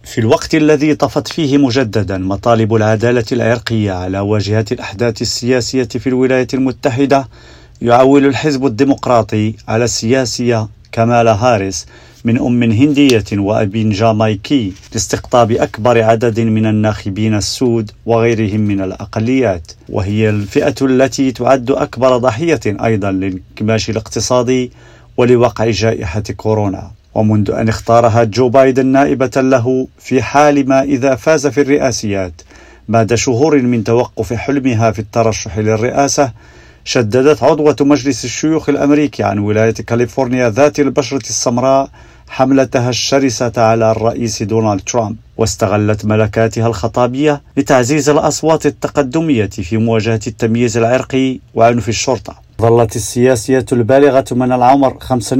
في الوقت الذي طفت فيه مجددا مطالب العدالة العرقية على واجهة الأحداث السياسية في الولايات المتحدة، يعول الحزب الديمقراطي على السياسية كامالا هاريس من أم هندية وأب جامايكي لاستقطاب أكبر عدد من الناخبين السود وغيرهم من الأقليات، وهي الفئة التي تعد أكبر ضحية أيضا للانكماش الاقتصادي ولوقع جائحة كورونا. ومنذ أن اختارها جو بايدن نائبة له في حال ما إذا فاز في الرئاسيات بعد شهور من توقف حلمها في الترشح للرئاسة، شددت عضوة مجلس الشيوخ الأمريكي عن ولاية كاليفورنيا ذات البشرة السمراء حملتها الشرسة على الرئيس دونالد ترامب، واستغلت ملكاتها الخطابية لتعزيز الأصوات التقدمية في مواجهة التمييز العرقي وعنف الشرطة. ظلت السياسية البالغة من العمر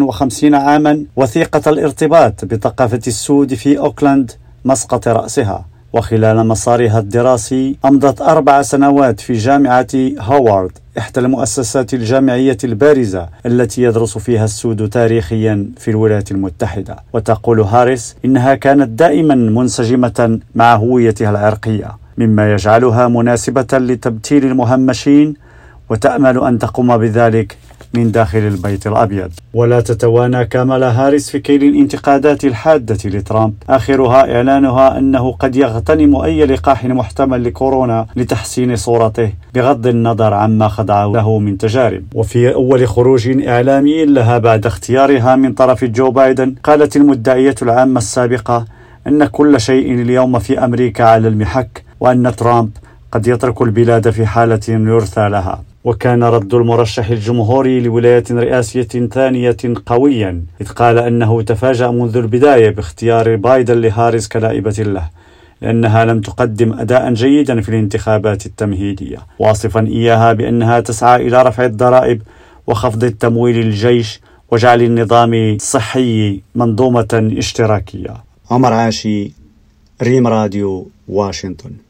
55 عاما وثيقة الارتباط بثقافة السود في أوكلاند مسقط رأسها، وخلال مسارها الدراسي أمضت 4 سنوات في جامعة هوارد، إحدى المؤسسات الجامعية البارزة التي يدرس فيها السود تاريخيا في الولايات المتحدة. وتقول هاريس إنها كانت دائما منسجمة مع هويتها العرقية، مما يجعلها مناسبة لتبتيل المهمشين، وتأمل أن تقوم بذلك من داخل البيت الأبيض. ولا تتوانى كامالا هاريس في كيل الانتقادات الحادة لترامب، آخرها إعلانها أنه قد يغتنم أي لقاح محتمل لكورونا لتحسين صورته بغض النظر عما خضع له من تجارب. وفي أول خروج إعلامي لها بعد اختيارها من طرف جو بايدن، قالت المدعية العامة السابقة أن كل شيء اليوم في أمريكا على المحك، وأن ترامب قد يترك البلاد في حالة يرثى لها. وكان رد المرشح الجمهوري لولاية رئاسية ثانية قويا، إذ قال أنه تفاجأ منذ البداية باختيار بايدن لهاريس كنائبة له، لأنها لم تقدم أداء جيدا في الانتخابات التمهيدية، واصفا إياها بأنها تسعى إلى رفع الضرائب وخفض التمويل للجيش وجعل النظام الصحي منظومة اشتراكية. عمر عاشي، ريم راديو، واشنطن.